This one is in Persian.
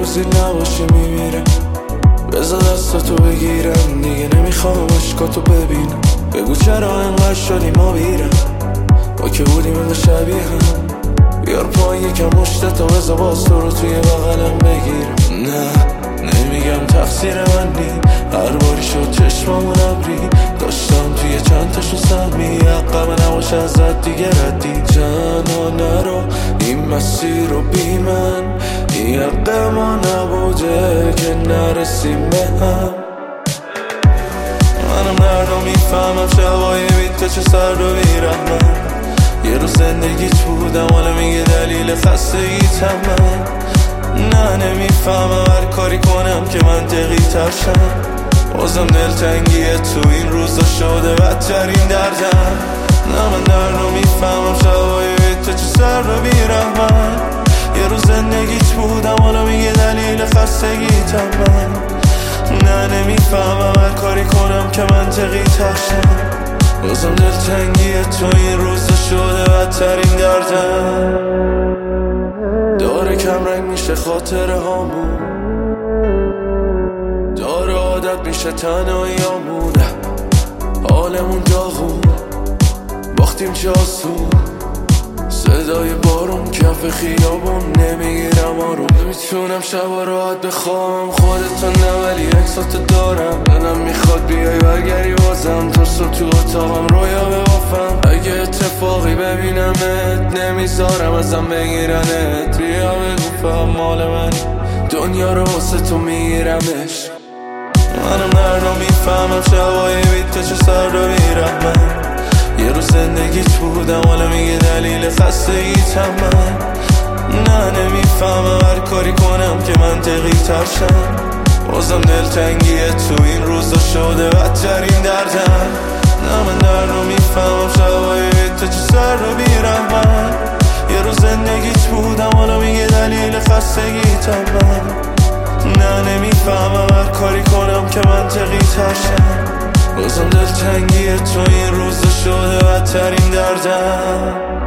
روزی نباشی میمیرم. بذار دستاتو بگیرم، دیگه نمیخوام عشقاتو ببینم. بگو چرا انقدر شدی ما بیرم، با که بودیم انقدر شبیه هم. بیار پایین یکم مشتتا، بذار باز تو رو توی بغلم بگیرم. نه نمیگم تقصیر من نی، هر باری شد چشمامون ابری، داشتم توی چند تاشون سهمی. حقم نباشه ازت دیگه ردی، جانا نرو این مسیر رو بی من، این حق ما نبوده که نرسیم به هم. منم نردو میفهمم شبای بید تو چه سر رو بیرحمم. یه روز زندگیت بودم حالا میگه دلیل خستگیتم من. نه نمیفهمم هر کاری کنم که منطقی ترشم، بازم دلتنگیه تو این روزا شده بدترین دردم. نه من دردو میفهمم شبای تو چه سر رو بیرحمم. یه روز زندگیت بودم حالا میگه دلیل خستگیتم من. نه نمیفهمم هر کاری کنم که منطقی ترشم، بازم دلتنگیه تو این روزا شده بدترین دردم. داره کم رنگ میشه خاطره هامون، داره عادت میشه تنهاییامون. حالمون داغون باختیم چه آسون، صدای بارون کف خیابون نمیگیرم آروم. نمیتونم شبا راحت بخوام خودتو نه ولی عکساتو دارم. دلم میخواد بیای برگری بازم، تا صبح تو اتاقم رویا ببافم. اگه اتفاقی ببینمت نمیذارم ازم بگیرنت، بیا بگو فهم مال من، دنیا رو واسه تو میگیرمش. منم نردو میفهمم شبای بید تو چه سر رو بیرحمم. یه روز زندگیت بودم حالا میگه دلیل خستگیتم من. نه نمیفهمم هر کاری کنم که منطقی ترشم، بازم دلتنگیه تو این روزا شده بدترین دردم. نه من دردو میفهمم شبای تو چه سر رو بیرحمم. یه روز زندگیت بودم حالا میگه دلیل خستگیتم من. نه نمیفهمم هر کاری کنم که منطقی ترشم، بازم دلتنگیه تو این روزا شده بدترین دردم.